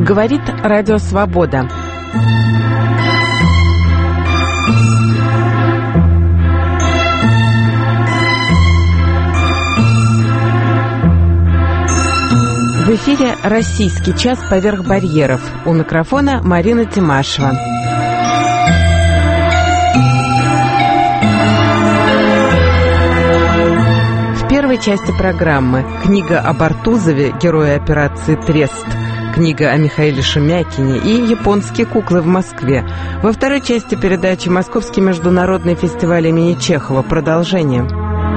Говорит Радио Свобода. В эфире «Российский час поверх барьеров». У микрофона Марина Тимашева. В первой части программы книга об Артузове, герое операции «Трест», книга о Михаиле Шемякине и японские куклы в Москве. Во второй части передачи Московский международный фестиваль имени Чехова. Продолжение.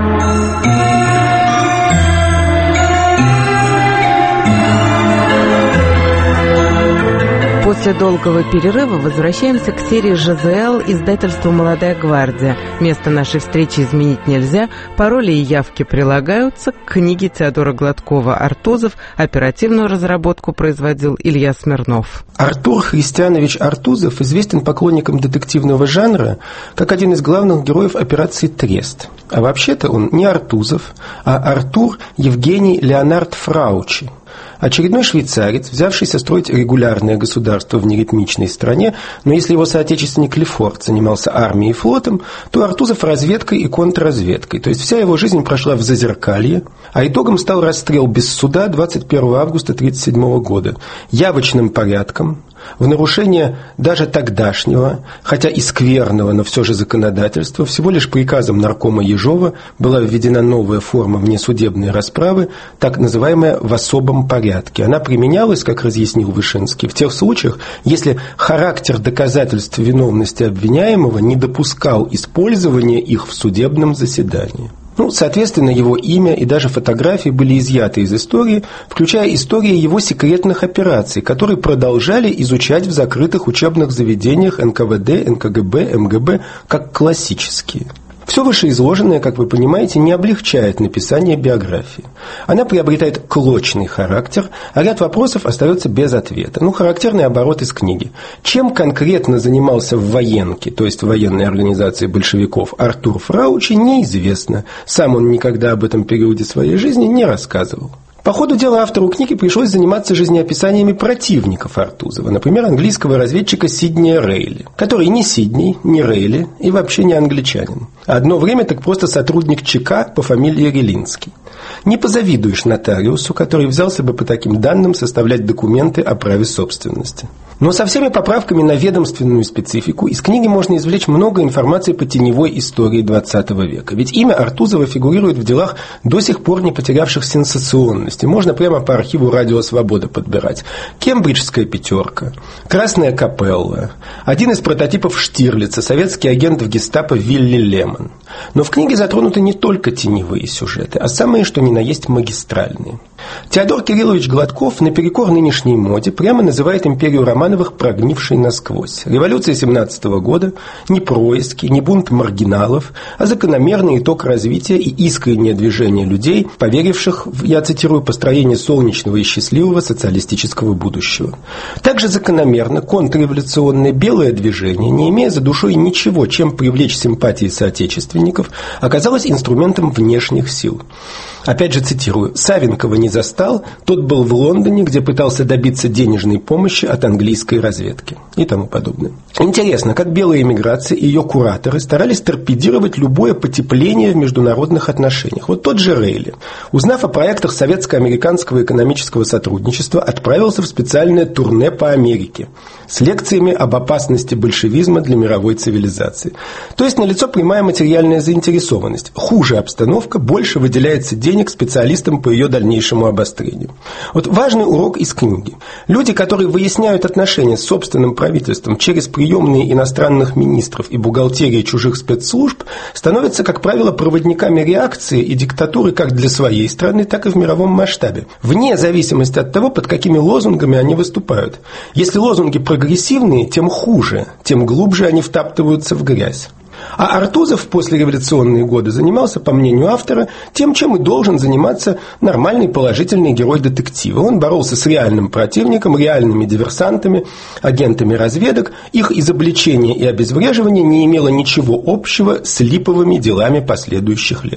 После долгого перерыва возвращаемся к серии ЖЗЛ издательства «Молодая гвардия». Место нашей встречи изменить нельзя, пароли и явки прилагаются. К книге Теодора Гладкова «Артузов» оперативную разработку производил Илья Смирнов. Артур Христианович Артузов известен поклонникам детективного жанра как один из главных героев операции «Трест». А вообще-то он не Артузов, а Артур Евгений Леонард Фраучи. Очередной швейцарец, взявшийся строить регулярное государство в неритмичной стране, но если его соотечественник Лефорт занимался армией и флотом, то Артузов разведкой и контрразведкой, то есть вся его жизнь прошла в Зазеркалье, а итогом стал расстрел без суда 21 августа 1937 года, явочным порядком, в нарушение даже тогдашнего, хотя и скверного, но все же законодательства, всего лишь приказом наркома Ежова была введена новая форма внесудебной расправы, так называемая «в особом порядке». Она применялась, как разъяснил Вышинский, в тех случаях, если характер доказательств виновности обвиняемого не допускал использования их в судебном заседании. Соответственно, его имя и даже фотографии были изъяты из истории, включая истории его секретных операций, которые продолжали изучать в закрытых учебных заведениях НКВД, НКГБ, МГБ как классические. Все вышеизложенное, как вы понимаете, не облегчает написание биографии. Она приобретает клочный характер, а ряд вопросов остается без ответа. Характерный оборот из книги. Чем конкретно занимался в военке, то есть в военной организации большевиков, Артур Фраучи, неизвестно. Сам он никогда об этом периоде своей жизни не рассказывал. По ходу дела автору книги пришлось заниматься жизнеописаниями противников Артузова, например, английского разведчика Сиднея Рейли, который не Сидней, не Рейли и вообще не англичанин. Одно время так просто сотрудник ЧК по фамилии Релинский. Не позавидуешь нотариусу, который взялся бы по таким данным составлять документы о праве собственности. Но со всеми поправками на ведомственную специфику из книги можно извлечь много информации по теневой истории XX века. Ведь имя Артузова фигурирует в делах, до сих пор не потерявших сенсационности. Можно прямо по архиву «Радио Свобода» подбирать. Кембриджская пятерка, Красная капелла, один из прототипов Штирлица, советский агент в гестапо Вилли Лемон. Но в книге затронуты не только теневые сюжеты, а самые, что ни на есть, магистральные. Теодор Кириллович Гладков, наперекор нынешней моде, прямо называет империю Романовых прогнившей насквозь. Революция 17 года не происки, не бунт маргиналов, а закономерный итог развития и искреннее движение людей, поверивших в, я цитирую, построение солнечного и счастливого социалистического будущего. Также закономерно контрреволюционное белое движение, не имея за душой ничего, чем привлечь симпатии соотечественников, оказалось инструментом внешних сил. Опять же цитирую: «Савенкова не застал, тот был в Лондоне, где пытался добиться денежной помощи от английской разведки» и тому подобное. Интересно, как белая эмиграция и ее кураторы старались торпедировать любое потепление в международных отношениях. Вот тот же Рейли, узнав о проектах советско-американского экономического сотрудничества, отправился в специальное турне по Америке с лекциями об опасности большевизма для мировой цивилизации. То есть налицо прямая материальная заинтересованность. Хуже обстановка, больше выделяется денег специалистам по ее дальнейшему обострению. Вот важный урок из книги. Люди, которые выясняют отношения с собственным правительством через приемные иностранных министров и бухгалтерии чужих спецслужб, становятся, как правило, проводниками реакции и диктатуры как для своей страны, так и в мировом масштабе, вне зависимости от того, под какими лозунгами они выступают. Если лозунги прогрессивные, тем хуже, тем глубже они втаптываются в грязь. А Артузов в послереволюционные годы занимался, по мнению автора, тем, чем и должен заниматься нормальный положительный герой детектива. Он боролся с реальным противником, реальными диверсантами, агентами разведок. Их изобличение и обезвреживание не имело ничего общего с липовыми делами последующих лет.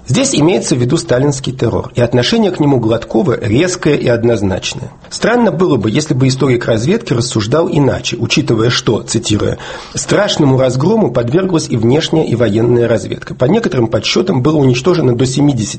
Здесь имеется в виду сталинский террор, и отношение к нему Гладкова резкое и однозначное. Странно было бы, если бы историк разведки рассуждал иначе, учитывая, что, цитируя, «страшному разгрому подверглась и внешняя, и военная разведка. По некоторым подсчетам было уничтожено до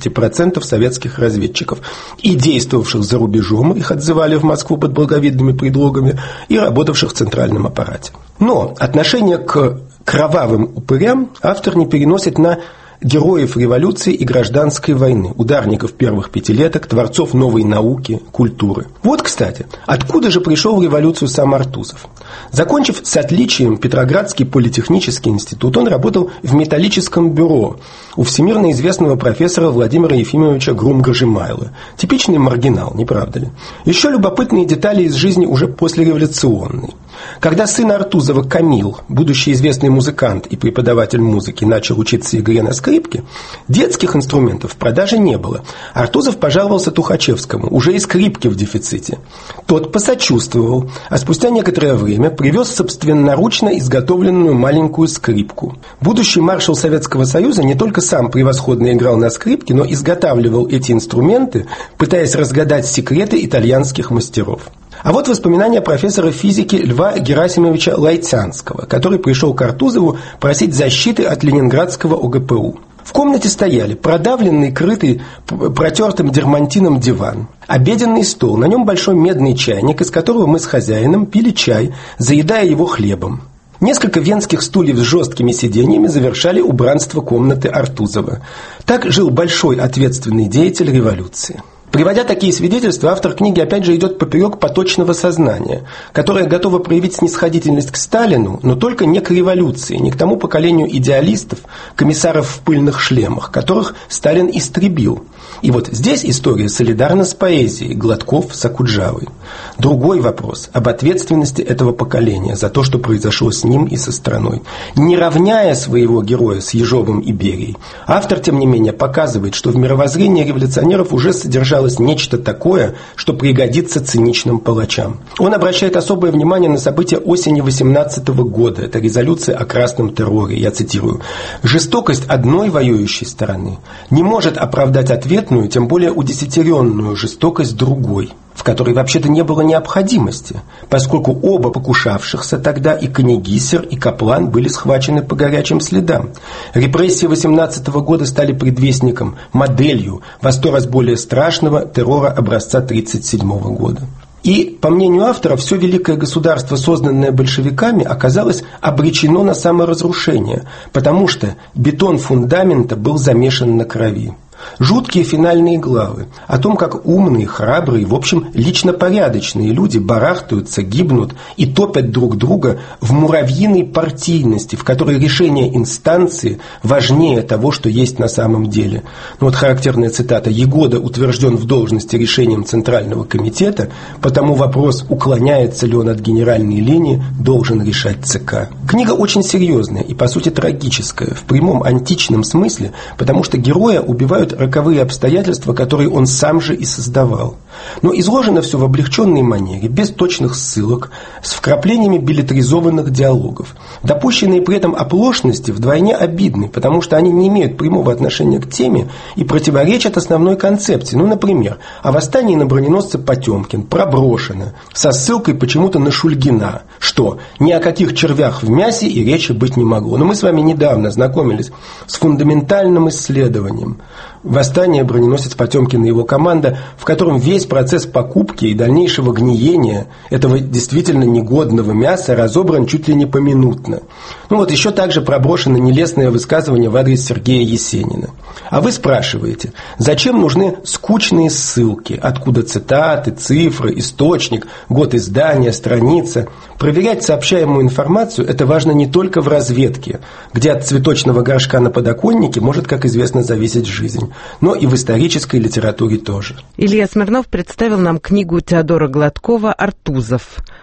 70% советских разведчиков, и действовавших за рубежом, их отзывали в Москву под благовидными предлогами, и работавших в центральном аппарате». Но отношение к кровавым упырям автор не переносит на героев революции и гражданской войны, ударников первых пятилеток, творцов новой науки, культуры. Вот, кстати, откуда же пришел в революцию сам Артузов? Закончив с отличием Петроградский политехнический институт, он работал в металлическом бюро у всемирно известного профессора Владимира Ефимовича Грум-Гожемайла. Типичный маргинал, не правда ли? Еще любопытные детали из жизни уже послереволюционной. Когда сын Артузова Камил, будущий известный музыкант и преподаватель музыки, начал учиться игре на скрипке, детских инструментов в продаже не было. Артузов пожаловался Тухачевскому, уже и скрипки в дефиците. Тот посочувствовал, а спустя некоторое время привез собственноручно изготовленную маленькую скрипку. Будущий маршал Советского Союза не только сам превосходно играл на скрипке, но изготавливал эти инструменты, пытаясь разгадать секреты итальянских мастеров. А вот воспоминания профессора физики Льва Герасимовича Лайцанского, который пришел к Артузову просить защиты от ленинградского ОГПУ. В комнате стояли продавленный, крытый протертым дермантином диван, обеденный стол, на нем большой медный чайник, из которого мы с хозяином пили чай, заедая его хлебом. Несколько венских стульев с жесткими сиденьями завершали убранство комнаты Артузова. Так жил большой ответственный деятель революции. Приводя такие свидетельства, автор книги опять же идет поперек поточного сознания, которое готово проявить снисходительность к Сталину, но только не к революции, не к тому поколению идеалистов, комиссаров в пыльных шлемах, которых Сталин истребил. И вот здесь история солидарна с поэзией, Гладков с Окуджавой. Другой вопрос об ответственности этого поколения за то, что произошло с ним и со страной. Не равняя своего героя с Ежовым и Берией, автор, тем не менее, показывает, что в мировоззрении революционеров уже содержалось нечто такое, что пригодится циничным палачам. Он обращает особое внимание на события осени 18 года. Это резолюция о красном терроре. Я цитирую. «Жестокость одной воюющей стороны не может оправдать ответную, тем более удесятеренную жестокость другой, в которой вообще-то не было необходимости, поскольку оба покушавшихся тогда, и Канегисер, и Каплан, были схвачены по горячим следам. Репрессии 18 года стали предвестником, моделью во 100 раз более страшного террора образца 1937 года». И, по мнению автора, все великое государство, созданное большевиками, оказалось обречено на саморазрушение, потому что бетон фундамента был замешан на крови. Жуткие финальные главы о том, как умные, храбрые, в общем, лично порядочные люди барахтаются, гибнут и топят друг друга в муравьиной партийности, в которой решение инстанции важнее того, что есть на самом деле. Ну вот характерная цитата: «Егода утвержден в должности решением Центрального комитета, потому вопрос, уклоняется ли он от генеральной линии, должен решать ЦК». Книга очень серьезная и, по сути, трагическая, в прямом античном смысле, потому что героя убивают роковые обстоятельства, которые он сам же и создавал. Но изложено все в облегченной манере, без точных ссылок, с вкраплениями билетризованных диалогов. Допущенные при этом оплошности вдвойне обидны, потому что они не имеют прямого отношения к теме и противоречат основной концепции. Ну, например, о восстании на броненосце Потемкин проброшено, со ссылкой почему-то на Шульгина, что ни о каких червях в мясе и речи быть не могло. Но мы с вами недавно знакомились с фундаментальным исследованием «Восстание броненосец Потемкин и его команда», в котором весь процесс покупки и дальнейшего гниения этого действительно негодного мяса разобран чуть ли не поминутно. Ну вот еще также проброшено нелестное высказывание в адрес Сергея Есенина. А вы спрашиваете, зачем нужны скучные ссылки, откуда цитаты, цифры, источник, год издания, страница? Проверять сообщаемую информацию – это важно не только в разведке, где от цветочного горшка на подоконнике может, как известно, зависеть жизнь, но и в исторической литературе тоже. Илья Смирнов представил нам книгу Теодора Гладкова «Артузов».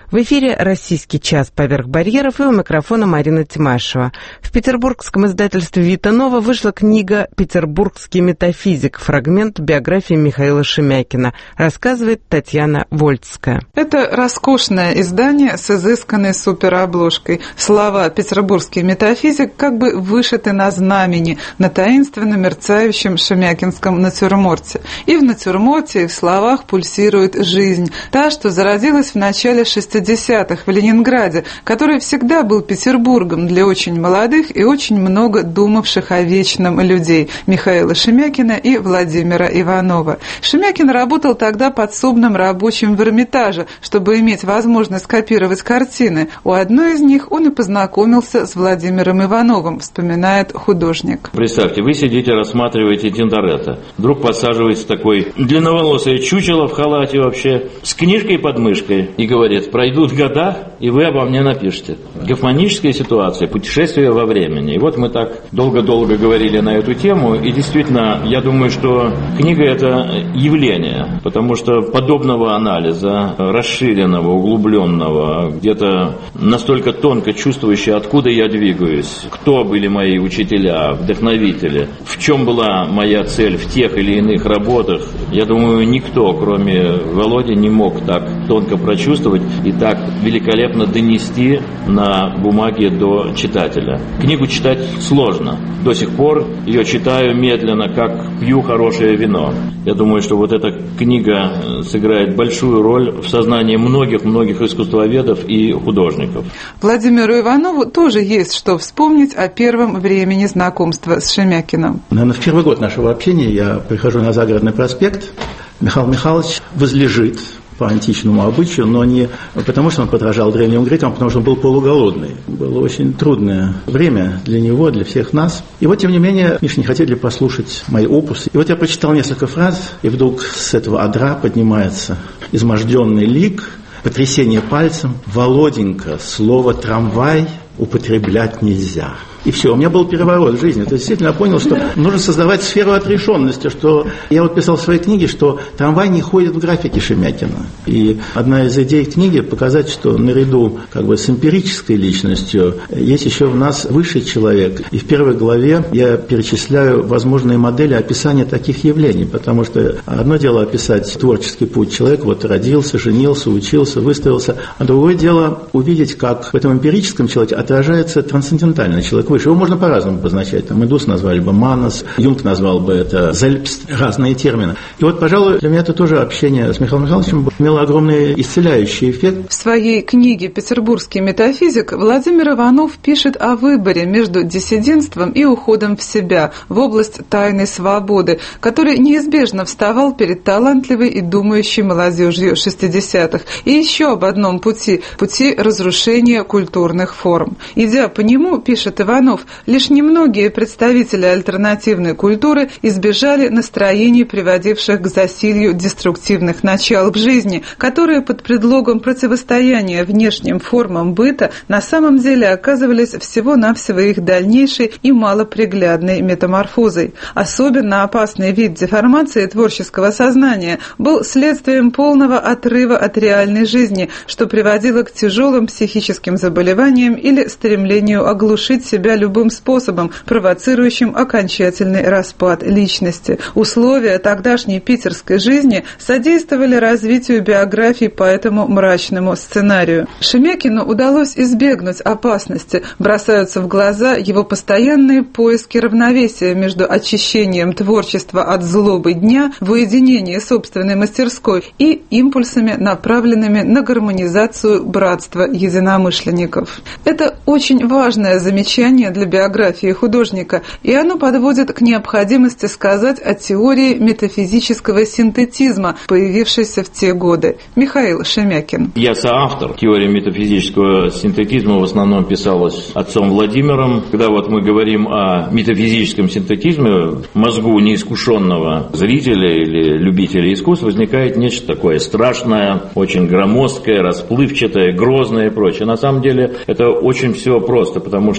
В эфире «Российский час. Поверх барьеров», и у микрофона Марина Тимашева. В петербургском издательстве «Вита Нова» вышла книга «Петербургский метафизик. Фрагмент биографии Михаила Шемякина». Рассказывает Татьяна Вольцкая. Это роскошное издание с изысканной суперобложкой. Слова «Петербургский метафизик» как бы вышиты на знамени, на таинственно мерцающем шемякинском натюрморте. И в натюрморте, и в словах пульсирует жизнь. Та, что зародилась в начале 60-х в Ленинграде, который всегда был Петербургом для очень молодых и очень много думавших о вечном людей Михаила Шемякина и Владимира Иванова. Шемякин работал тогда подсобным рабочим в Эрмитаже, чтобы иметь возможность копировать картины. У одной из них он и познакомился с Владимиром Ивановым, вспоминает художник. Представьте, вы сидите, рассматриваете Тинторетто. Вдруг подсаживается такой длинноволосое чучело в халате вообще, с книжкой под мышкой и говорит: пройдут года, и вы обо мне напишите. Гофманическая ситуация, путешествие во времени. И вот мы так долго-долго говорили на эту тему, и действительно, я думаю, что книга – это явление, потому что подобного анализа, расширенного, углубленного, где-то настолько тонко чувствующего, откуда я двигаюсь, кто были мои учителя, вдохновители, в чем была моя цель в тех или иных работах, я думаю, никто, кроме Володи, не мог так тонко прочувствовать и так великолепно донести на бумаге до читателя. Книгу читать сложно. До сих пор ее читаю медленно, как пью хорошее вино. Я думаю, что вот эта книга сыграет большую роль в сознании многих искусствоведов и художников. Владимиру Иванову тоже есть что вспомнить о первом времени знакомства с Шемякиным. Наверное, в первый год нашего общения я прихожу на Загородный проспект. Михаил Михайлович возлежит по античному обычаю, но не потому, что он подражал древним грекам, а потому что он был полуголодный. Было очень трудное время для него, для всех нас. И вот, тем не менее, Миша, не хотели послушать мои опусы. И вот я прочитал несколько фраз, и вдруг с этого одра поднимается изможденный лик, потрясение пальцем: «Володенька, слово «трамвай» употреблять нельзя». И все, у меня был переворот в жизни. То есть действительно я понял, что нужно создавать сферу отрешенности, что я вот писал в своей книге, что трамвай не ходит в графике Шемякина. И одна из идей книги показать, что наряду как бы с эмпирической личностью есть еще в нас высший человек. И в первой главе я перечисляю возможные модели описания таких явлений, потому что одно дело описать творческий путь человека, вот родился, женился, учился, выставился, а другое дело увидеть, как в этом эмпирическом человеке отражается трансцендентальный человек выше. Его можно по-разному позначать. Там Медус назвали бы Манос, Юнг назвал бы это Зельбст, разные термины. И вот, пожалуй, для меня это тоже общение с Михаилом Михайловичем имело огромный исцеляющий эффект. В своей книге «Петербургский метафизик» Владимир Иванов пишет о выборе между диссидентством и уходом в себя, в область тайной свободы, который неизбежно вставал перед талантливой и думающей молодежью 60-х. И еще об одном пути разрушения культурных форм. Идя по нему, пишет Иванов, лишь немногие представители альтернативной культуры избежали настроений, приводивших к засилью деструктивных начал в жизни, которые под предлогом противостояния внешним формам быта на самом деле оказывались всего-навсего их дальнейшей и малоприглядной метаморфозой. Особенно опасный вид деформации творческого сознания был следствием полного отрыва от реальной жизни, что приводило к тяжелым психическим заболеваниям или стремлению оглушить себя любым способом, провоцирующим окончательный распад личности. Условия тогдашней питерской жизни содействовали развитию биографии по этому мрачному сценарию. Шемякину удалось избегнуть опасности. Бросаются в глаза его постоянные поиски равновесия между очищением творчества от злобы дня в уединении собственной мастерской и импульсами, направленными на гармонизацию братства единомышленников. Это очень важное замечание для биографии художника, и оно подводит к необходимости сказать о теории метафизического синтетизма, появившейся в те годы. Михаил Шемякин. Я соавтор. Теория метафизического синтетизма в основном писалась отцом Владимиром. Когда вот мы говорим о метафизическом синтетизме, в мозгу неискушенного зрителя или любителя искусства возникает нечто такое страшное, очень громоздкое, расплывчатое, грозное и прочее. На самом деле это очень все просто, потому что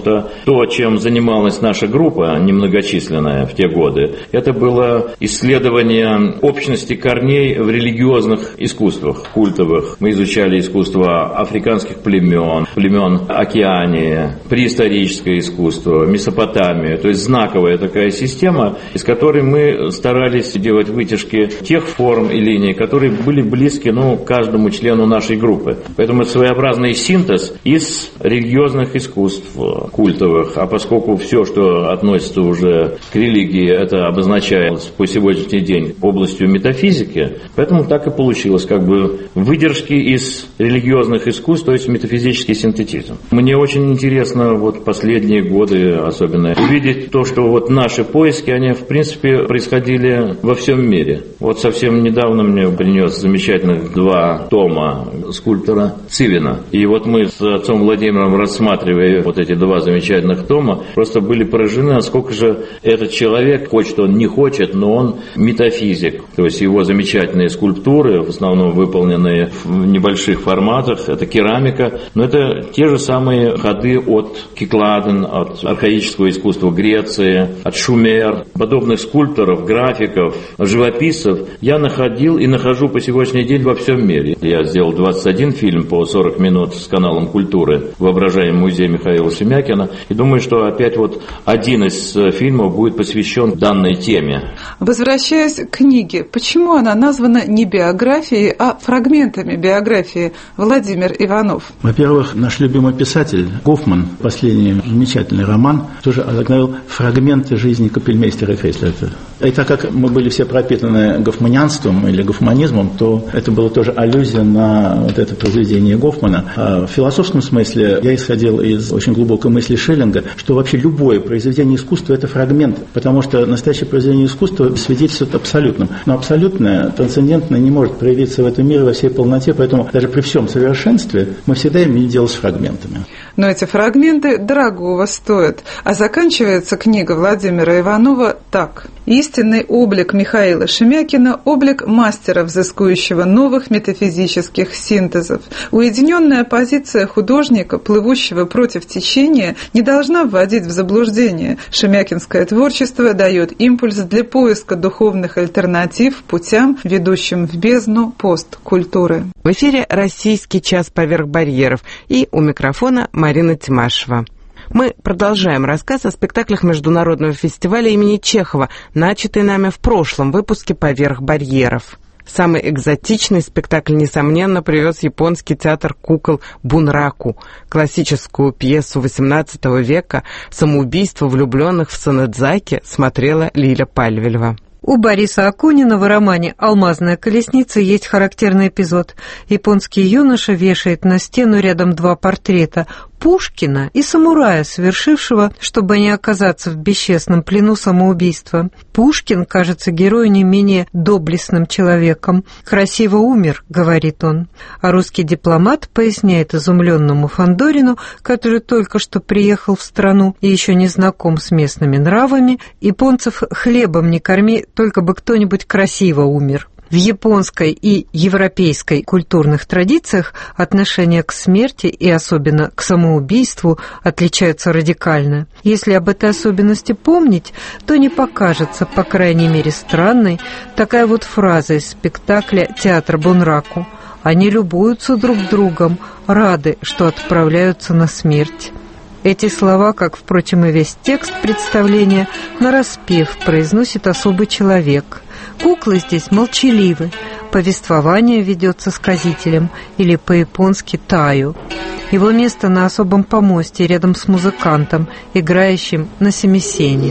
То, чем занималась наша группа, немногочисленная в те годы, это было исследование общности корней в религиозных искусствах, культовых. Мы изучали искусство африканских племен Океании, преисторическое искусство, Месопотамию. То есть знаковая такая система, из которой мы старались делать вытяжки тех форм и линий, которые были близки каждому члену нашей группы. Поэтому это своеобразный синтез из религиозных искусств культовых. А поскольку все, что относится уже к религии, это обозначалось по сегодняшний день областью метафизики, поэтому так и получилось, выдержки из религиозных искусств, то есть метафизический синтетизм. Мне очень интересно последние годы особенно увидеть то, что наши поиски, они в принципе происходили во всем мире. Совсем недавно мне принес замечательных 2 тома скульптора Цивина. И мы с отцом Владимиром, рассматривая эти 2 замечательных тома, просто были поражены, насколько же этот человек, хочет он не хочет, но он метафизик. То есть его замечательные скульптуры, в основном выполненные в небольших форматах, это керамика, но это те же самые ходы от Кикладен, от архаического искусства Греции, от Шумер, подобных скульпторов, графиков, живописцев я находил и нахожу по сегодняшний день во всем мире. Я сделал 21 фильм по 40 минут с каналом «Культуры» в воображаемом музее Михаила Шемякина. И думаю, что опять один из фильмов будет посвящен данной теме. Возвращаясь к книге, почему она названа не биографией, а фрагментами биографии? Владимир Иванов. Во-первых, наш любимый писатель Гофман, последний замечательный роман, тоже озаглавил «Фрагменты жизни капельмейстера Фейслета». И так как мы были все пропитаны гофманианством или гофманизмом, то это было тоже аллюзия на это произведение Гофмана. А в философском смысле я исходил из очень глубокой мысли Шеллинга, что вообще любое произведение искусства – это фрагмент, потому что настоящее произведение искусства свидетельствует абсолютным. Но абсолютное, трансцендентное не может проявиться в этом мире во всей полноте, поэтому даже при всем совершенстве мы всегда имеем дело с фрагментами. Но эти фрагменты дорогого стоят. А заканчивается книга Владимира Иванова так. Истинный облик Михаила Шемякина – облик мастера, взыскующего новых метафизических синтезов. Уединенная позиция художника, плывущего против течения, не должна вводить в заблуждение. Шемякинское творчество дает импульс для поиска духовных альтернатив путям, ведущим в бездну посткультуры. В эфире «Российский час поверх барьеров», и у микрофона Марина Тимашева. Мы продолжаем рассказ о спектаклях Международного фестиваля имени Чехова, начатый нами в прошлом выпуске «Поверх барьеров». Самый экзотичный спектакль, несомненно, привез японский театр кукол «Бунраку», классическую пьесу XVIII века «Самоубийство влюбленных в Санэдзаки» смотрела Лиля Пальвелева. У Бориса Акунина в романе «Алмазная колесница» есть характерный эпизод. Японский юноша вешает на стену рядом 2 портрета – Пушкина и самурая, совершившего, чтобы не оказаться в бесчестном плену, самоубийство. Пушкин кажется герою не менее доблестным человеком. «Красиво умер», — говорит он. А русский дипломат поясняет изумленному Фандорину, который только что приехал в страну и еще не знаком с местными нравами: японцев хлебом не корми, только бы кто-нибудь красиво умер. В японской и европейской культурных традициях отношение к смерти и особенно к самоубийству отличаются радикально. Если об этой особенности помнить, то не покажется, по крайней мере, странной такая фраза из спектакля «Театр Бунраку». Они любуются друг другом, рады, что отправляются на смерть. Эти слова, как, впрочем, и весь текст представления, нараспев произносит особый человек. Куклы здесь молчаливы, повествование ведется сказителем, или по-японски «таю». Его место на особом помосте рядом с музыкантом, играющим на семисене.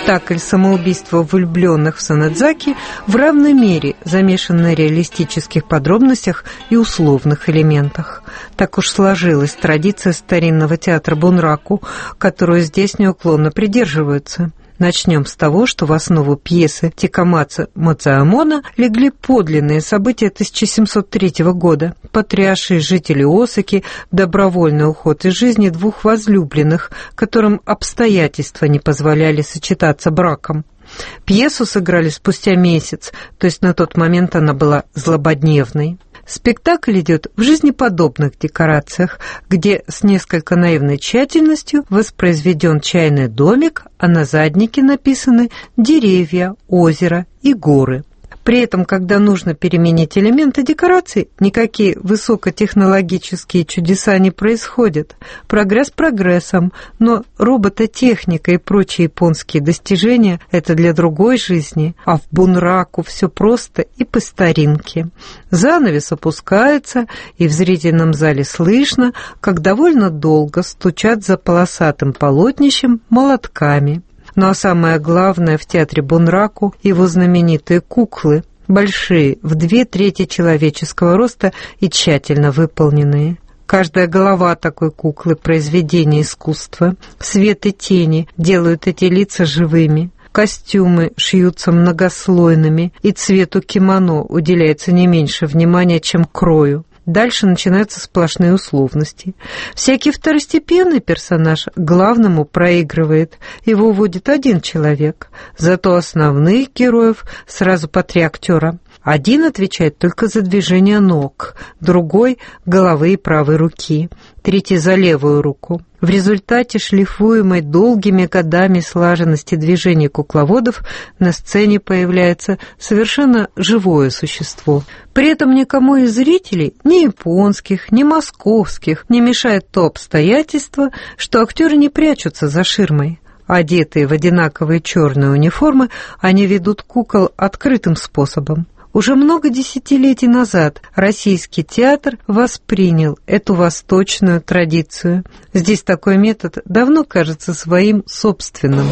Спектакль «Самоубийство влюбленных» в Санэдзаки в равной мере замешан на реалистических подробностях и условных элементах. Так уж сложилась традиция старинного театра Бунраку, которую здесь неуклонно придерживаются. Начнем с того, что в основу пьесы Тикамацу Мацуэмона легли подлинные события 1703 года, потрясшие жителей Осаки добровольный уход из жизни двух возлюбленных, которым обстоятельства не позволяли сочетаться браком. Пьесу сыграли спустя месяц, то есть на тот момент она была злободневной. Спектакль идет в жизнеподобных декорациях, где с несколько наивной тщательностью воспроизведен чайный домик, а на заднике написаны деревья, озеро и горы. При этом, когда нужно переменить элементы декорации, никакие высокотехнологические чудеса не происходят. Прогресс прогрессом, но робототехника и прочие японские достижения – это для другой жизни, а в Бунраку все просто и по старинке. Занавес опускается, и в зрительном зале слышно, как довольно долго стучат за полосатым полотнищем молотками. Ну а самое главное в театре Бунраку – его знаменитые куклы, большие, в 2/3 человеческого роста и тщательно выполненные. Каждая голова такой куклы – произведение искусства. Свет и тени делают эти лица живыми. Костюмы шьются многослойными, и цвету кимоно уделяется не меньше внимания, чем крою. Дальше начинаются сплошные условности. Всякий второстепенный персонаж главному проигрывает. Его водит один человек. Зато основных героев сразу по 3 актера. Один отвечает только за движение ног, другой – головы и правой руки, третий – за левую руку. В результате шлифуемой долгими годами слаженности движений кукловодов на сцене появляется совершенно живое существо. При этом никому из зрителей, ни японских, ни московских, не мешает то обстоятельство, что актеры не прячутся за ширмой. Одетые в одинаковые черные униформы, они ведут кукол открытым способом. Уже много десятилетий назад российский театр воспринял эту восточную традицию. Здесь такой метод давно кажется своим собственным.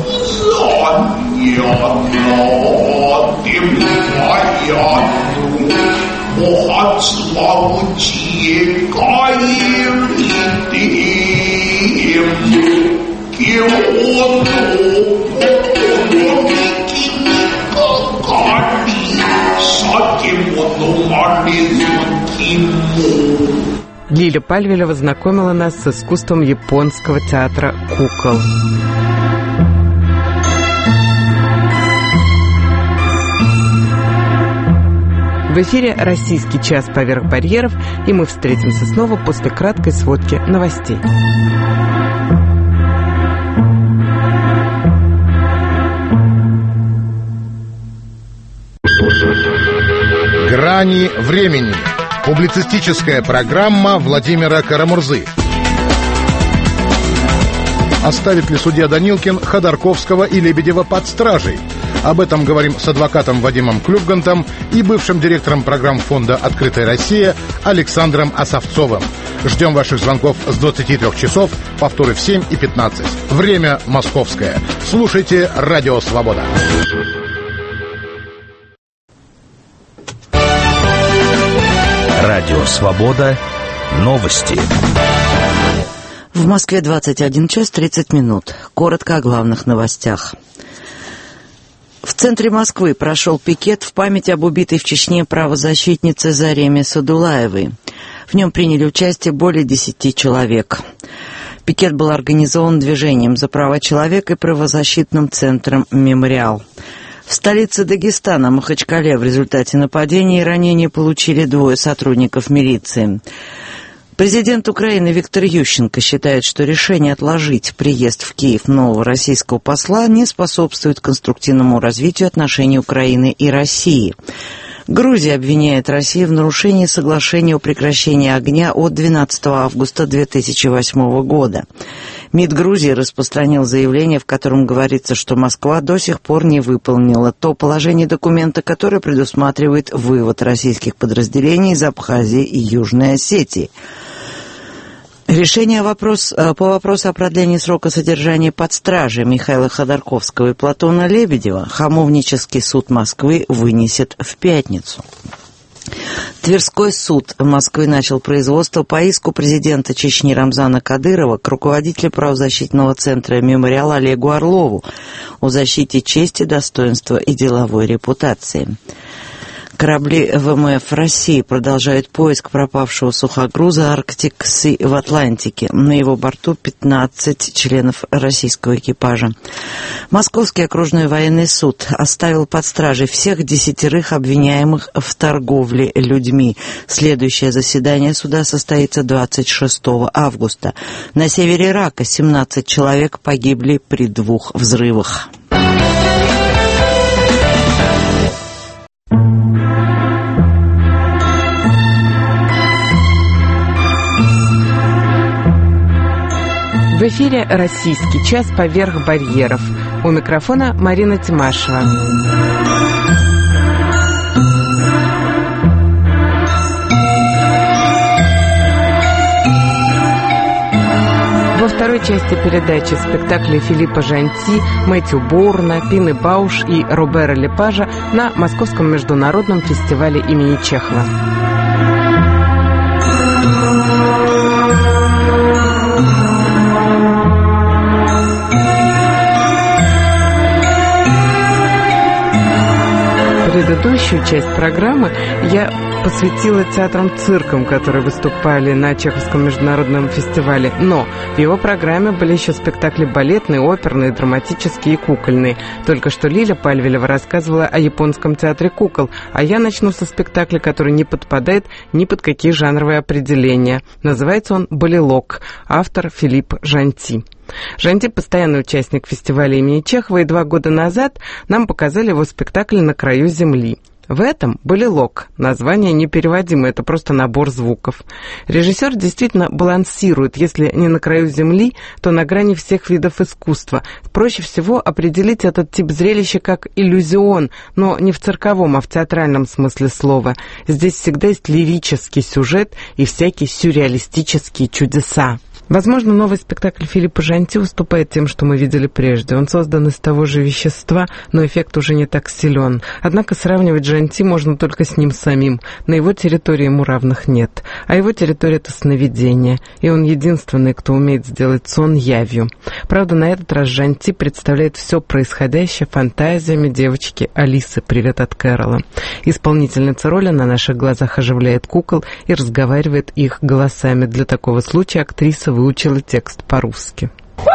Лиля Пальвелева знакомила нас с искусством японского театра кукол. В эфире «Российский час поверх барьеров», и мы встретимся снова после краткой сводки новостей. «Грани времени». Публицистическая программа Владимира Карамурзы. Оставит ли судья Данилкин Ходорковского и Лебедева под стражей? Об этом говорим с адвокатом Вадимом Клювгантом и бывшим директором программ фонда «Открытая Россия» Александром Осовцовым. Ждем ваших звонков с 23 часов, повторы в 7 и 15. Время московское. Слушайте «Радио Свобода». Радио «Свобода». Новости. В Москве 21 час 30 минут. Коротко о главных новостях. В центре Москвы прошел пикет в память об убитой в Чечне правозащитнице Зареме Садулаевой. В нем приняли участие более 10 человек. Пикет был организован движением за права человека и правозащитным центром «Мемориал». В столице Дагестана, Махачкале, в результате нападения и ранения получили 2 сотрудников милиции. Президент Украины Виктор Ющенко считает, что решение отложить приезд в Киев нового российского посла не способствует конструктивному развитию отношений Украины и России. Грузия обвиняет Россию в нарушении соглашения о прекращении огня от 12 августа 2008 года. МИД Грузии распространил заявление, в котором говорится, что Москва до сих пор не выполнила то положение документа, которое предусматривает вывод российских подразделений из Абхазии и Южной Осетии. Решение по вопросу о продлении срока содержания под стражей Михаила Ходорковского и Платона Лебедева Хамовнический суд Москвы вынесет в пятницу. Тверской суд Москвы начал производство по иску президента Чечни Рамзана Кадырова к руководителю правозащитного центра «Мемориал» Олегу Орлову о защите чести, достоинства и деловой репутации. Корабли ВМФ России продолжают поиск пропавшего сухогруза «Арктик Си» в Атлантике. На его борту 15 членов российского экипажа. Московский окружной военный суд оставил под стражей всех 10 обвиняемых в торговле людьми. Следующее заседание суда состоится 26 августа. На севере Ирака 17 человек погибли при 2 взрывах. В эфире «Российский час. Поверх барьеров». У микрофона Марина Тимашева. Во второй части передачи спектакли Филиппа Жанти, Мэтью Боурна, Пины Бауш и Робера Лепажа на Московском международном фестивале имени Чехова. Предыдущую часть программы я посвятила театрам-циркам, которые выступали на Чеховском международном фестивале. Но в его программе были еще спектакли балетные, оперные, драматические и кукольные. Только что Лиля Пальвелева рассказывала о японском театре кукол, а я начну со спектакля, который не подпадает ни под какие жанровые определения. Называется он «Балилок», автор Филипп Жанти. Жанти – постоянный участник фестиваля имени Чехова, и 2 года назад нам показали его спектакль «На краю земли». В этом «Балилок». Название непереводимое, это просто набор звуков. Режиссер действительно балансирует, если не на краю земли, то на грани всех видов искусства. Проще всего определить этот тип зрелища как иллюзион, но не в цирковом, а в театральном смысле слова. Здесь всегда есть лирический сюжет и всякие сюрреалистические чудеса. Возможно, новый спектакль Филиппа Жанти уступает тем, что мы видели прежде. Он создан из того же вещества, но эффект уже не так силен. Однако сравнивать Жанти можно только с ним самим. На его территории ему равных нет. А его территория — это сновидение. И он единственный, кто умеет сделать сон явью. Правда, на этот раз Жанти представляет все происходящее фантазиями девочки Алисы «Привет от Кэрола». Исполнительница роли на наших глазах оживляет кукол и разговаривает их голосами. Для такого случая актриса выучила текст по-русски.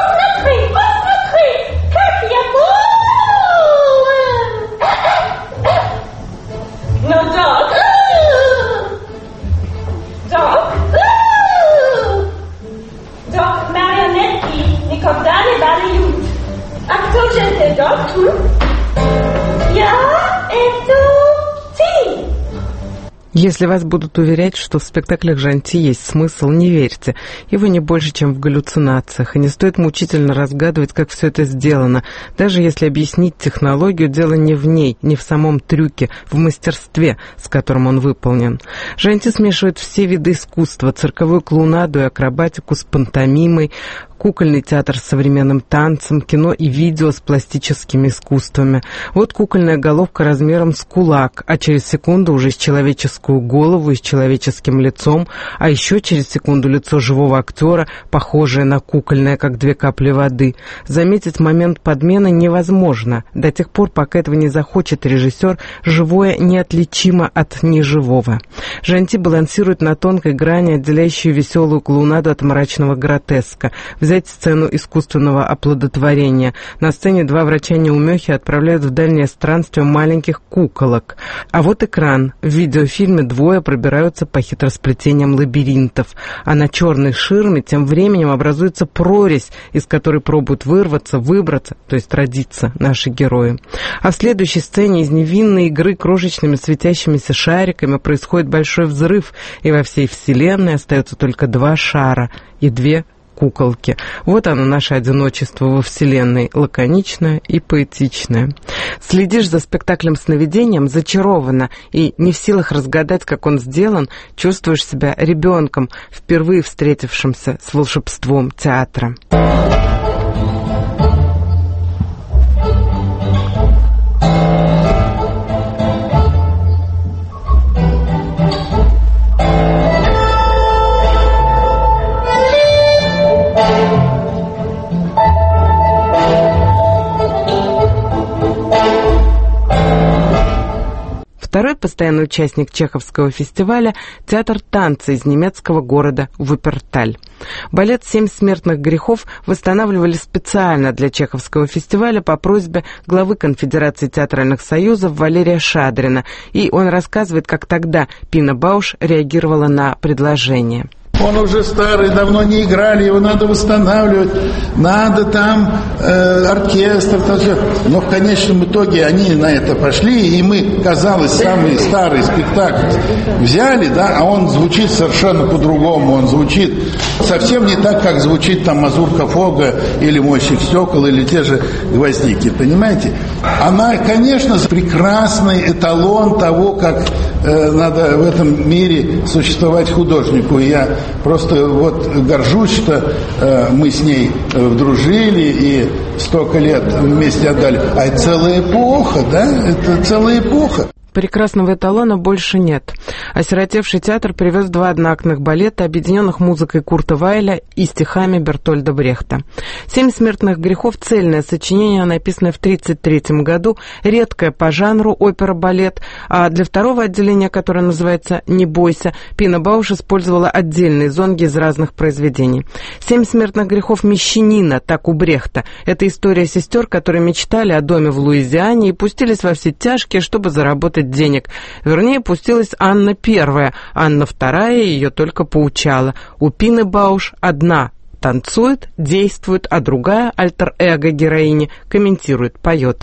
Никогда не болеют. А кто же это, доктор? Я это ты. Если вас будут уверять, что в спектаклях Жанти есть смысл, не верьте. Его не больше, чем в галлюцинациях, и не стоит мучительно разгадывать, как все это сделано. Даже если объяснить технологию, дело не в ней, не в самом трюке, в мастерстве, с которым он выполнен. Жанти смешивает все виды искусства, цирковую клоунаду и акробатику с пантомимой, кукольный театр с современным танцем, кино и видео с пластическими искусствами. Вот кукольная головка размером с кулак, а через секунду уже с человеческую голову и с человеческим лицом, а еще через секунду лицо живого актера, похожее на кукольное, как 2 капли воды. Заметить момент подмены невозможно до тех пор, пока этого не захочет режиссер. Живое неотличимо от неживого. Жанти балансирует на тонкой грани, отделяющей веселую клоунаду от мрачного гротеска. Взять сцену искусственного оплодотворения. На сцене 2 врача-неумехи отправляют в дальнее странствие маленьких куколок. А вот экран. В видеофильме 2 пробираются по хитросплетениям лабиринтов. А на черной ширме тем временем образуется прорезь, из которой пробуют выбраться, то есть родиться наши герои. А в следующей сцене из невинной игры крошечными светящимися шариками происходит большой взрыв, и во всей вселенной остается только 2 шара и 2 куколки. Вот оно, наше одиночество во Вселенной, лаконичное и поэтичное. Следишь за спектаклем «Сновидением» зачарованно и не в силах разгадать, как он сделан, чувствуешь себя ребенком, впервые встретившимся с волшебством театра. Второй постоянный участник Чеховского фестиваля – театр танца из немецкого города Вупперталь. Балет «Семь смертных грехов» восстанавливали специально для Чеховского фестиваля по просьбе главы Конфедерации театральных союзов Валерия Шадрина, и он рассказывает, как тогда Пина Бауш реагировала на предложение. Он уже старый, давно не играли, его надо восстанавливать, надо там оркестр. Но в конечном итоге они на это пошли, и мы, казалось, самый старый спектакль взяли, да, а он звучит совершенно по-другому, он звучит совсем не так, как звучит там «Мазурка Фога» или «Мойщик стекол» или те же «Гвоздики», понимаете? Она, конечно, прекрасный эталон того, как надо в этом мире существовать художнику. И я просто вот горжусь, что мы с ней дружили и столько лет вместе отдали. А это целая эпоха, да? Это целая эпоха. Прекрасного эталона больше нет. Осиротевший театр привез 2 одноактных балета, объединенных музыкой Курта Вайля и стихами Бертольда Брехта. «Семь смертных грехов» — цельное сочинение, написанное в 1933 году, редкое по жанру опера-балет, а для второго отделения, которое называется «Не бойся», Пина Бауш использовала отдельные зонги из разных произведений. «Семь смертных грехов» мещанина, так у Брехта. Это история сестер, которые мечтали о доме в Луизиане и пустились во все тяжкие, чтобы заработать денег. Вернее, пустилась Анна I. Анна II ее только поучала. У Пины Бауш одна танцует, действует, а другая, альтер-эго героини, комментирует, поет.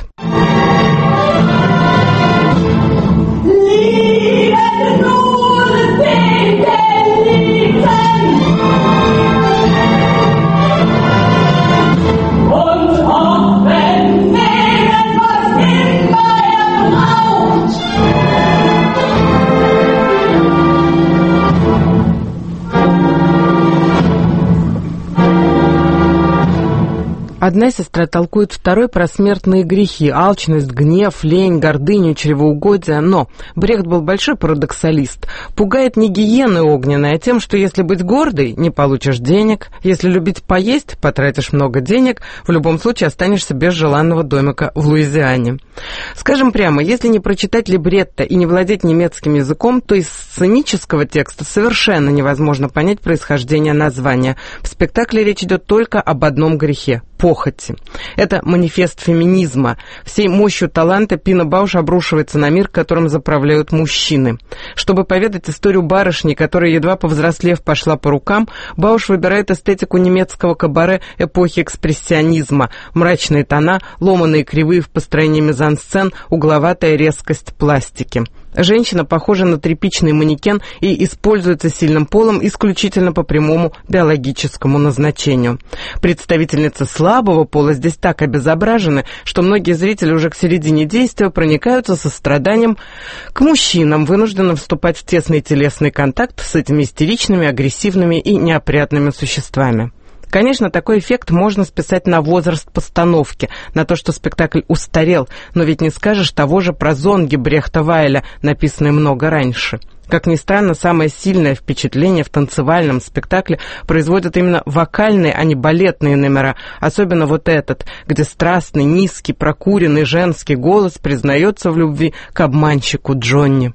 Одна сестра толкует второй про смертные грехи, алчность, гнев, лень, гордыню, чревоугодие. Но Брехт был большой парадоксалист. Пугает не гиены огненной, а тем, что если быть гордой, не получишь денег, если любить поесть, потратишь много денег, в любом случае останешься без желанного домика в Луизиане. Скажем прямо, если не прочитать либретто и не владеть немецким языком, то из сценического текста совершенно невозможно понять происхождение названия. В спектакле речь идет только об одном грехе – похоти. Это манифест феминизма. Всей мощью таланта Пина Бауш обрушивается на мир, которым заправляют мужчины. Чтобы поведать историю барышни, которая, едва повзрослев, пошла по рукам, Бауш выбирает эстетику немецкого кабаре эпохи экспрессионизма. Мрачные тона, ломаные кривые в построении мизансцен, угловатая резкость пластики. Женщина похожа на тряпичный манекен и используется сильным полом исключительно по прямому биологическому назначению. Представительницы слабого пола здесь так обезображены, что многие зрители уже к середине действия проникаются состраданием к мужчинам, вынужденным вступать в тесный телесный контакт с этими истеричными, агрессивными и неопрятными существами. Конечно, такой эффект можно списать на возраст постановки, на то, что спектакль устарел, но ведь не скажешь того же про зонги Брехта Вайля, написанные много раньше. Как ни странно, самое сильное впечатление в танцевальном спектакле производят именно вокальные, а не балетные номера, особенно вот этот, где страстный, низкий, прокуренный женский голос признается в любви к обманщику Джонни.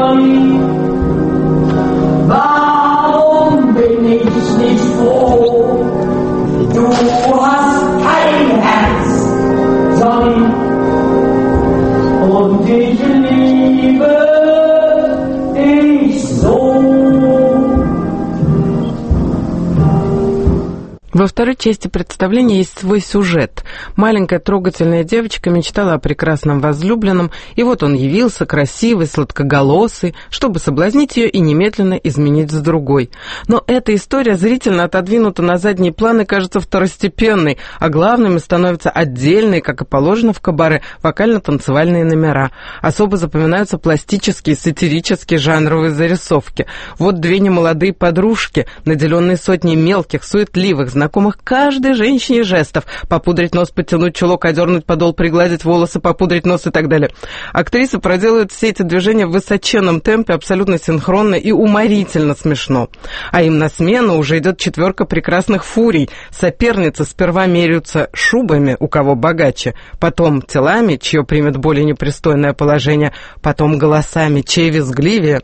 Warum bin ich nicht froh? Во второй части представления есть свой сюжет. Маленькая трогательная девочка мечтала о прекрасном возлюбленном, и вот он явился, красивый, сладкоголосый, чтобы соблазнить ее и немедленно изменить с другой. Но эта история зрительно отодвинута на задний план и кажется второстепенной, а главными становятся отдельные, как и положено в кабаре, вокально-танцевальные номера. Особо запоминаются пластические, сатирические жанровые зарисовки. Вот две немолодые подружки, наделенные сотней мелких, суетливых, знакомых каждой женщине жестов: попудрить нос, подтянуть чулок, одернуть подол, пригладить волосы, попудрить нос и так далее. Актрисы проделывают все эти движения в высоченном темпе, абсолютно синхронно и уморительно смешно. А им на смену уже идет четверка прекрасных фурий. Соперницы сперва меряются шубами, у кого богаче, потом телами, чье примет более непристойное положение, потом голосами, чей визгливее.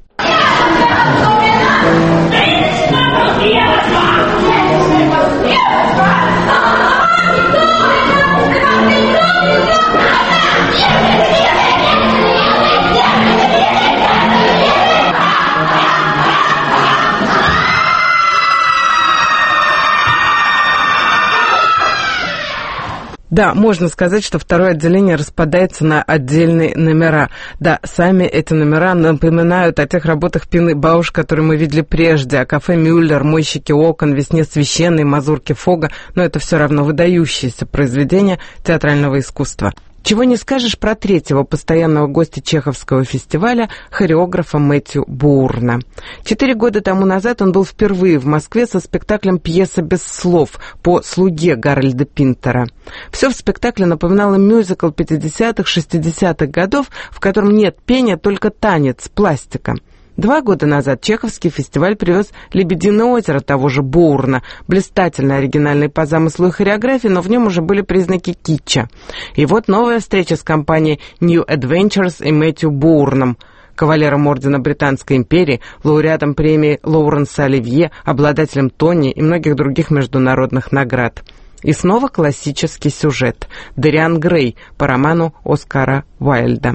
Да, можно сказать, что второе отделение распадается на отдельные номера. Да, сами эти номера напоминают о тех работах Пины Бауш, которые мы видели прежде, о кафе Мюллер, мойщике окон, весне священной, мазурке Фога, но это все равно выдающиеся произведения театрального искусства. Чего не скажешь про третьего постоянного гостя Чеховского фестиваля, хореографа Мэтью Боурна. 4 года тому назад он был впервые в Москве со спектаклем «Пьеса без слов» по «Слуге» Гарольда Пинтера. Все в спектакле напоминало мюзикл 50-х, 60-х годов, в котором нет пения, только танец, пластика. 2 года назад Чеховский фестиваль привез «Лебединое озеро» того же Боурна, блистательный, оригинальный по замыслу и хореографии, но в нем уже были признаки китча. И вот новая встреча с компанией New Adventures и Мэтью Боурном, кавалером ордена Британской империи, лауреатом премии Лоуренса Оливье, обладателем Тони и многих других международных наград. И снова классический сюжет. Дориан Грей по роману Оскара Уайльда.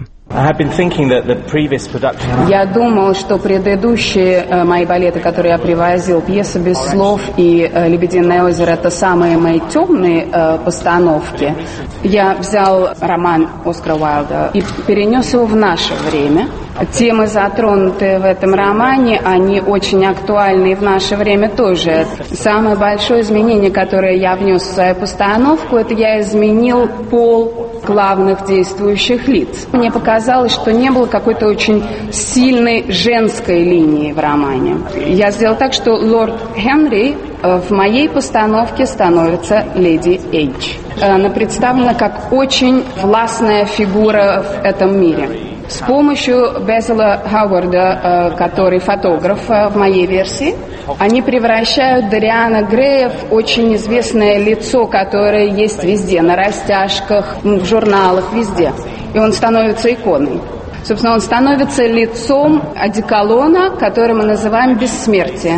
Я думал, что предыдущие мои балеты, которые я привозил, «Пьеса без слов» и «Лебединое озеро», это самые мои темные постановки. Я взял роман Оскара Уайльда и перенес его в наше время. Темы, затронутые в этом романе, они очень актуальны и в наше время тоже. Самое большое изменение, которое я внес в свою постановку, это я изменил пол главных действующих лиц. Мне показалось, что не было какой-то очень сильной женской линии в романе. Я сделал так, что лорд Генри в моей постановке становится леди Эйч. Она представлена как очень властная фигура в этом мире. С помощью Безила Хауарда, который фотограф в моей версии, они превращают Дориана Грея в очень известное лицо, которое есть везде, на растяжках, в журналах, везде. И он становится иконой. Собственно, он становится лицом одеколона, который мы называем «бессмертие».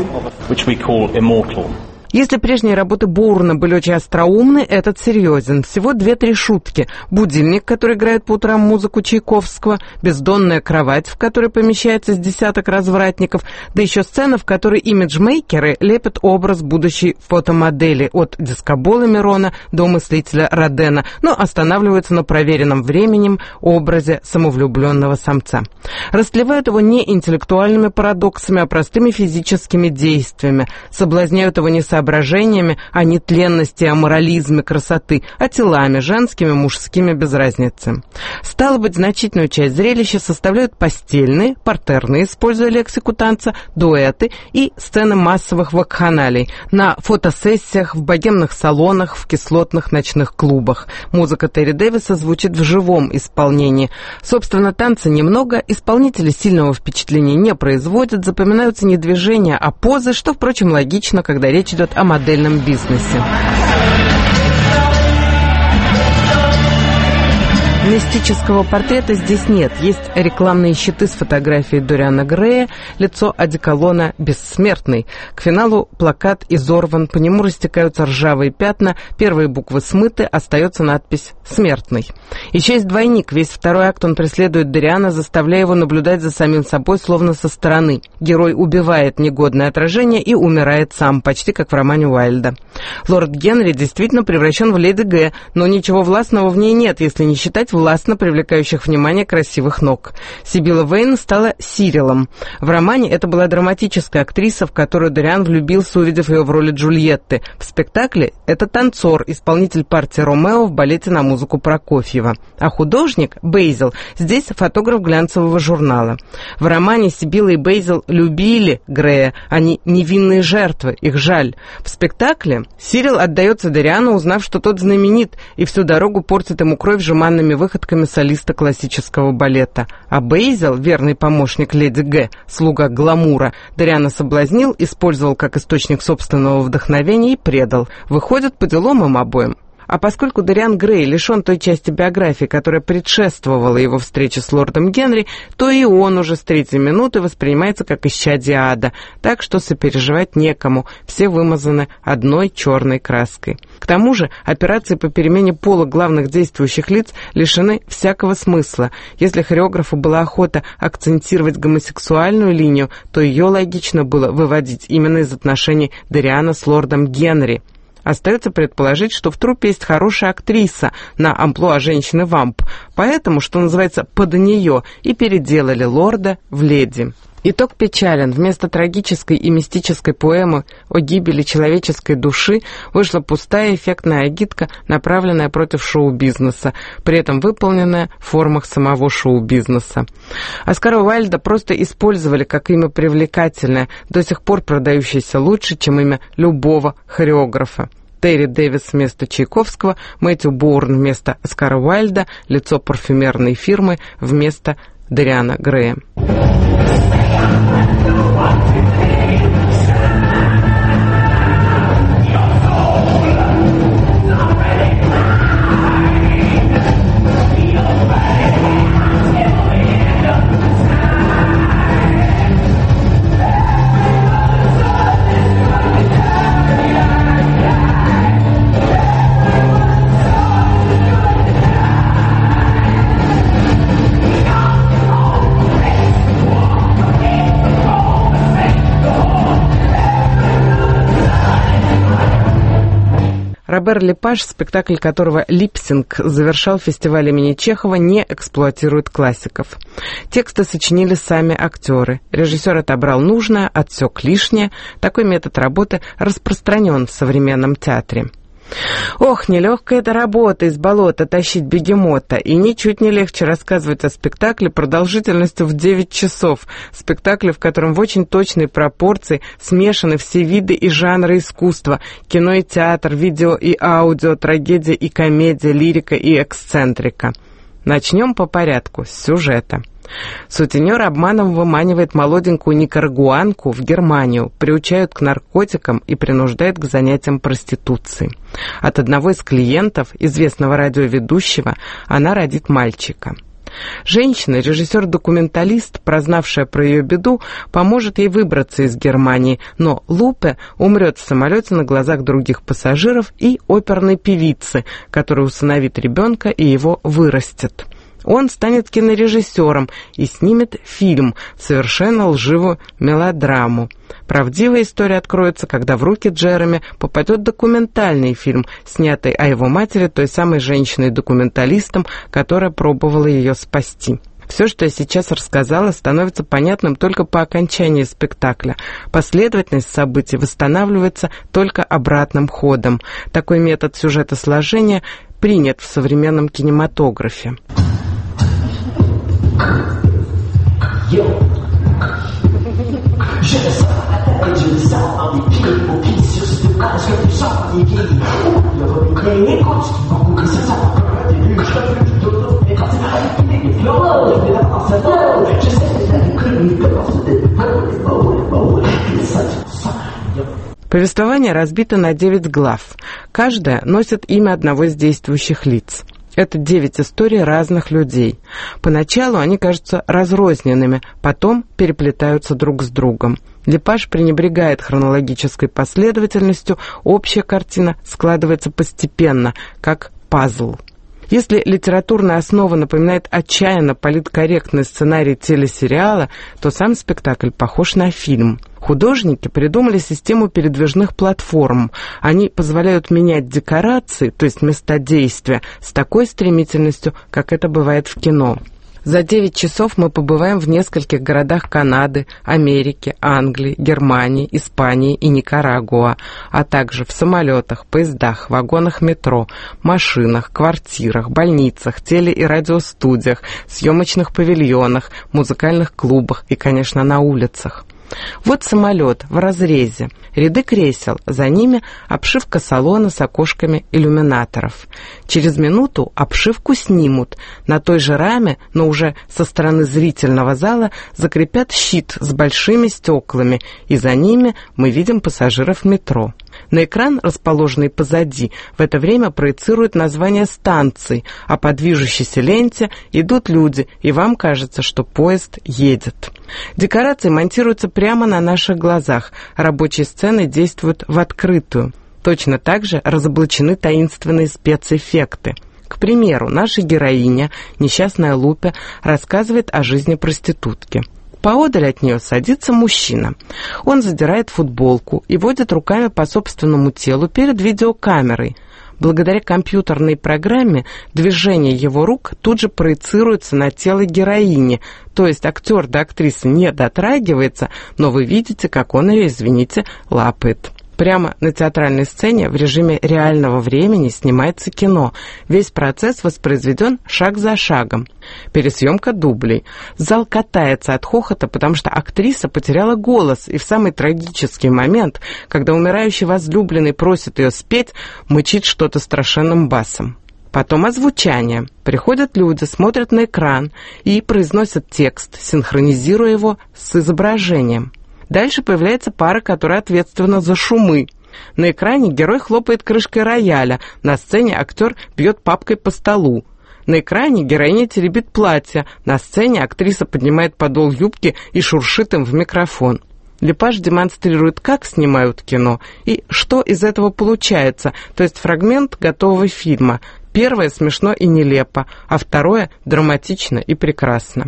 Если прежние работы Боурна были очень остроумны, этот серьезен. Всего 2-3 шутки. Будильник, который играет по утрам музыку Чайковского, бездонная кровать, в которой помещается с десяток развратников, да еще сцена, в которой имиджмейкеры лепят образ будущей фотомодели от дискобола Мирона до мыслителя Родена, но останавливаются на проверенном временем образе самовлюбленного самца. Растлевают его не интеллектуальными парадоксами, а простыми физическими действиями, соблазняют его не соображениями, а не тленности, аморализме, красоты, а телами, женскими, мужскими, без разницы. Стало быть, значительную часть зрелища составляют постельные, партерные, используя лексику танца, дуэты и сцены массовых вакханалий на фотосессиях, в богемных салонах, в кислотных ночных клубах. Музыка Терри Дэвиса звучит в живом исполнении. Собственно, танца немного, исполнители сильного впечатления не производят, запоминаются не движения, а позы, что, впрочем, логично, когда речь идет о модельном бизнесе. Мистического портрета здесь нет. Есть рекламные щиты с фотографией Дориана Грея, лицо одеколона «Бессмертный». К финалу плакат изорван, по нему растекаются ржавые пятна, первые буквы смыты, остается надпись «Смертный». Еще есть двойник. Весь второй акт он преследует Дориана, заставляя его наблюдать за самим собой, словно со стороны. Герой убивает негодное отражение и умирает сам, почти как в романе Уайльда. Лорд Генри действительно превращен в леди Г, но ничего властного в ней нет, если не считать властно привлекающих внимание красивых ног. Сибилла Вейн стала Сирилом. В романе это была драматическая актриса, в которую Дориан влюбился, увидев ее в роли Джульетты. В спектакле это танцор, исполнитель партии Ромео в балете на музыку Прокофьева. А художник, Бейзил, здесь фотограф глянцевого журнала. В романе Сибилла и Бейзил любили Грея, они невинные жертвы, их жаль. В спектакле Сирил отдается Дориану, узнав, что тот знаменит, и всю дорогу портит ему кровь жеманными выходками солиста классического балета. А Бейзил, верный помощник леди Г, слуга гламура, Дориана соблазнил, использовал как источник собственного вдохновения и предал. Выходит, по делам им обоим. А поскольку Дориан Грей лишен той части биографии, которая предшествовала его встрече с лордом Генри, то и он уже с третьей минуты воспринимается как исчадие ада, так что сопереживать некому, все вымазаны одной черной краской. К тому же операции по перемене пола главных действующих лиц лишены всякого смысла. Если хореографу была охота акцентировать гомосексуальную линию, то ее логично было выводить именно из отношений Дориана с лордом Генри. Остается предположить, что в труппе есть хорошая актриса на амплуа женщины-вамп, поэтому, что называется, под нее и переделали лорда в леди. Итог печален. Вместо трагической и мистической поэмы о гибели человеческой души вышла пустая эффектная агитка, направленная против шоу-бизнеса, при этом выполненная в формах самого шоу-бизнеса. Оскара Уайльда просто использовали как имя привлекательное, до сих пор продающееся лучше, чем имя любого хореографа. Терри Дэвис вместо Чайковского, Мэтью Боурн вместо Оскара Уайльда, лицо парфюмерной фирмы вместо Дориана Грея. Робер Лепаж, спектакль которого «Липсинг» завершал фестиваль имени Чехова, не эксплуатирует классиков. Тексты сочинили сами актеры. Режиссер отобрал нужное, отсек лишнее. Такой метод работы распространен в современном театре. Ох, нелегкая эта работа из болота тащить бегемота, и ничуть не легче рассказывать о спектакле продолжительностью в 9 часов, спектакле, в котором в очень точной пропорции смешаны все виды и жанры искусства: кино и театр, видео и аудио, трагедия и комедия, лирика и эксцентрика. Начнем по порядку, с сюжета. Сутенер обманом выманивает молоденькую никарагуанку в Германию, приучают к наркотикам и принуждает к занятиям проституцией. От одного из клиентов, известного радиоведущего, она родит мальчика. Женщина, режиссер-документалист, прознавшая про ее беду, поможет ей выбраться из Германии, но Лупе умрет в самолете на глазах других пассажиров и оперной певицы, которая усыновит ребенка и его вырастет. Он станет кинорежиссером и снимет фильм, совершенно лживую мелодраму. Правдивая история откроется, когда в руки Джереми попадет документальный фильм, снятый о его матери, той самой женщиной-документалистом, которая пробовала ее спасти. Все, что я сейчас рассказала, становится понятным только по окончании спектакля. Последовательность событий восстанавливается только обратным ходом. Такой метод сюжетосложения принят в современном кинематографе. Повествование разбито на 9 глав. Каждая носит имя одного из действующих лиц. Это 9 историй разных людей. Поначалу они кажутся разрозненными, потом переплетаются друг с другом. Лепаш пренебрегает хронологической последовательностью, общая картина складывается постепенно, как пазл. Если литературная основа напоминает отчаянно политкорректный сценарий телесериала, то сам спектакль похож на фильм. Художники придумали систему передвижных платформ. Они позволяют менять декорации, то есть места действия, с такой стремительностью, как это бывает в кино. За 9 часов мы побываем в нескольких городах Канады, Америки, Англии, Германии, Испании и Никарагуа, а также в самолетах, поездах, вагонах метро, машинах, квартирах, больницах, теле- и радиостудиях, съемочных павильонах, музыкальных клубах и, конечно, на улицах. Вот самолет в разрезе, ряды кресел, за ними обшивка салона с окошками иллюминаторов. Через минуту обшивку снимут, на той же раме, но уже со стороны зрительного зала, закрепят щит с большими стеклами, и за ними мы видим пассажиров метро. На экран, расположенный позади, в это время проецируют название станций, а по движущейся ленте идут люди, и вам кажется, что поезд едет. Декорации монтируются прямо на наших глазах, рабочие сцены действуют в открытую. Точно так же разоблачены таинственные спецэффекты. К примеру, наша героиня, несчастная Лупе, рассказывает о жизни проститутки. Поодаль от нее садится мужчина. Он задирает футболку и водит руками по собственному телу перед видеокамерой. Благодаря компьютерной программе движение его рук тут же проецируется на тело героини, то есть актер до актрисы не дотрагивается, но вы видите, как он ее, извините, лапает. Прямо на театральной сцене в режиме реального времени снимается кино. Весь процесс воспроизведен шаг за шагом. Пересъемка дублей. Зал катается от хохота, потому что актриса потеряла голос, и в самый трагический момент, когда умирающий возлюбленный просит ее спеть, мычит что-то страшенным басом. Потом озвучание. Приходят люди, смотрят на экран и произносят текст, синхронизируя его с изображением. Дальше появляется пара, которая ответственна за шумы. На экране герой хлопает крышкой рояля, на сцене актер бьет папкой по столу. На экране героиня теребит платье, на сцене актриса поднимает подол юбки и шуршит им в микрофон. Лепаш демонстрирует, как снимают кино и что из этого получается, то есть фрагмент готового фильма. Первое смешно и нелепо, а второе драматично и прекрасно.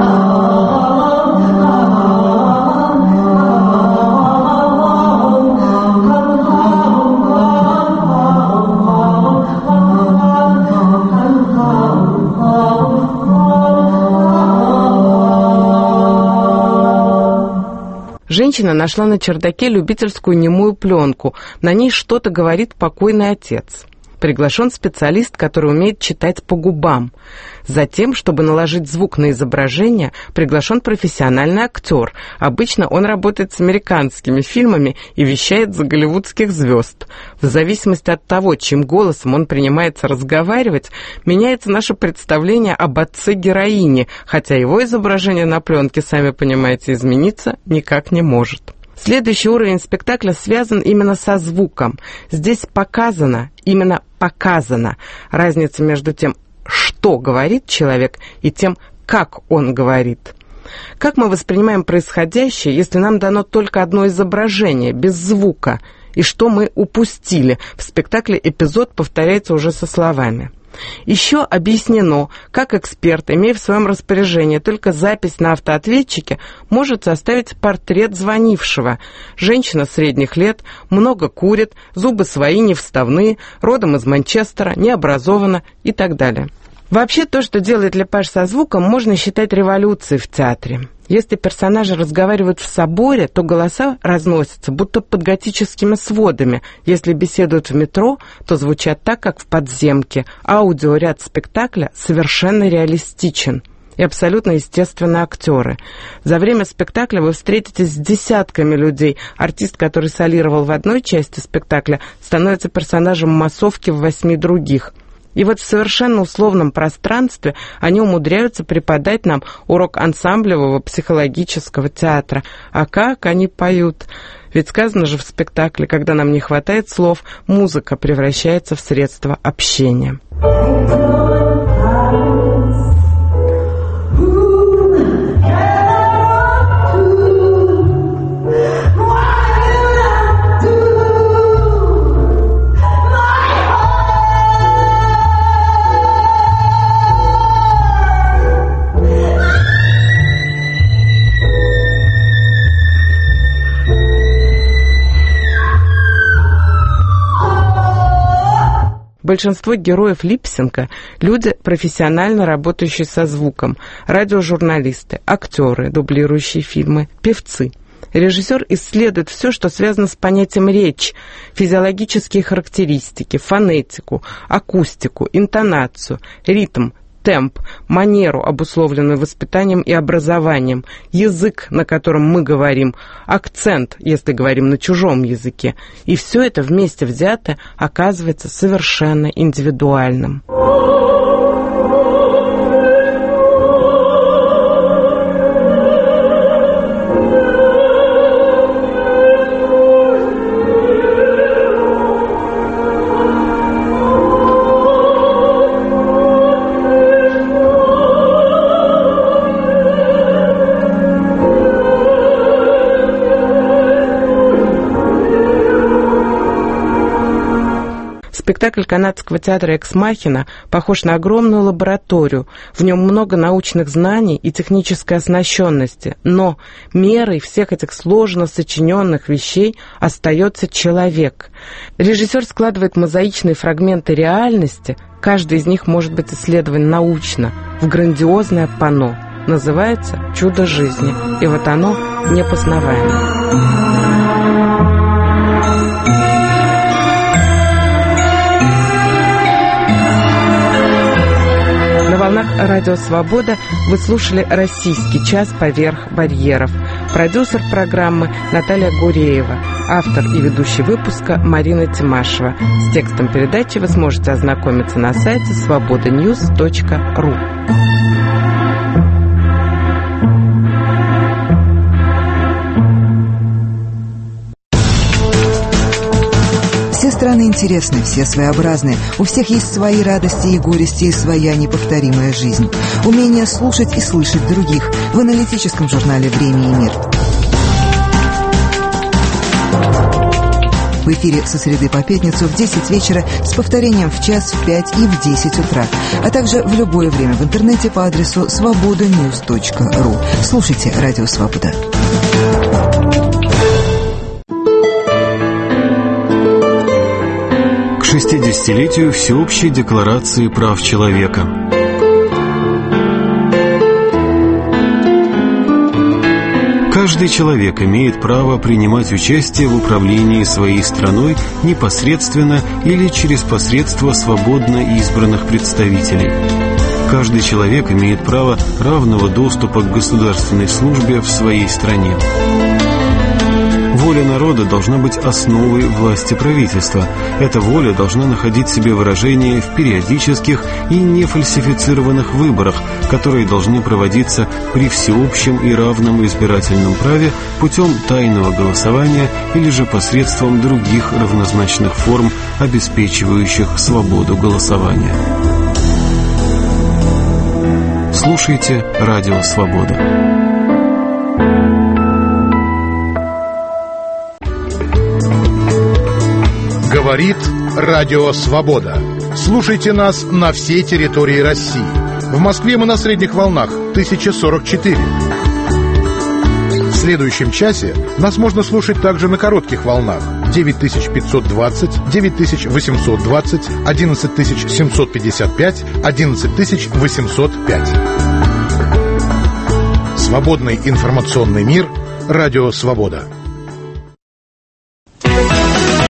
Женщина нашла на чердаке любительскую немую пленку. На ней что-то говорит покойный отец. Приглашен специалист, который умеет читать по губам. Затем, чтобы наложить звук на изображение, приглашен профессиональный актер. Обычно он работает с американскими фильмами и вещает за голливудских звезд. В зависимости от того, чьим голосом он принимается разговаривать, меняется наше представление об отце героини, хотя его изображение на пленке, сами понимаете, измениться никак не может. Следующий уровень спектакля связан именно со звуком. Здесь показано, именно показано, разница между тем, что говорит человек, и тем, как он говорит. Как мы воспринимаем происходящее, если нам дано только одно изображение, без звука, и что мы упустили? В спектакле эпизод повторяется уже со словами. Еще объяснено, как эксперт, имея в своем распоряжении только запись на автоответчике, может составить портрет звонившего. Женщина средних лет, много курит, зубы свои не вставные, родом из Манчестера, не образована и так далее. Вообще, то, что делает Лепаш со звуком, можно считать революцией в театре. Если персонажи разговаривают в соборе, то голоса разносятся, будто под готическими сводами. Если беседуют в метро, то звучат так, как в подземке. Аудиоряд спектакля совершенно реалистичен. И абсолютно естественные актеры. За время спектакля вы встретитесь с десятками людей. Артист, который солировал в одной части спектакля, становится персонажем массовки в 8 других. И вот в совершенно условном пространстве они умудряются преподать нам урок ансамблевого психологического театра. А как они поют? Ведь сказано же в спектакле, когда нам не хватает слов, музыка превращается в средство общения. Большинство героев липсинга – люди, профессионально работающие со звуком, радиожурналисты, актеры, дублирующие фильмы, певцы. Режиссер исследует все, что связано с понятием «речь», физиологические характеристики, фонетику, акустику, интонацию, ритм, темп, манеру, обусловленную воспитанием и образованием, язык, на котором мы говорим, акцент, если говорим на чужом языке. И все это вместе взятое оказывается совершенно индивидуальным. Спектакль канадского театра «Экс Махина» похож на огромную лабораторию. В нем много научных знаний и технической оснащенности, но мерой всех этих сложно сочиненных вещей остается человек. Режиссер складывает мозаичные фрагменты реальности, каждый из них может быть исследован научно, в грандиозное панно. Называется «Чудо жизни», и вот оно непознаваемо. На волнах «Радио Свобода» вы слушали «Российский час поверх барьеров». Продюсер программы Наталья Гуреева. Автор и ведущий выпуска Марина Тимашева. С текстом передачи вы сможете ознакомиться на сайте svobodanews.ru. Все страны интересны, все своеобразны. У всех есть свои радости и горести, и своя неповторимая жизнь. Умение слушать и слышать других в аналитическом журнале «Время и мир». В эфире со среды по пятницу в 10 вечера с повторением в час, в 5 и в 10 утра. А также в любое время в интернете по адресу svobodanews.ru. Слушайте «Радио Свобода». К 60-летию Всеобщей декларации прав человека. Каждый человек имеет право принимать участие в управлении своей страной непосредственно или через посредство свободно избранных представителей. Каждый человек имеет право равного доступа к государственной службе в своей стране. Воля народа должна быть основой власти правительства. Эта воля должна находить себе выражение в периодических и нефальсифицированных выборах, которые должны проводиться при всеобщем и равном избирательном праве путем тайного голосования или же посредством других равнозначных форм, обеспечивающих свободу голосования. Слушайте «Радио Свобода». Говорит Радио Свобода. Слушайте нас на всей территории России. В Москве мы на средних волнах 1044. В следующем часе нас можно слушать также на коротких волнах 9520, 9820, 11755, 11805. Свободный информационный мир. Радио Свобода.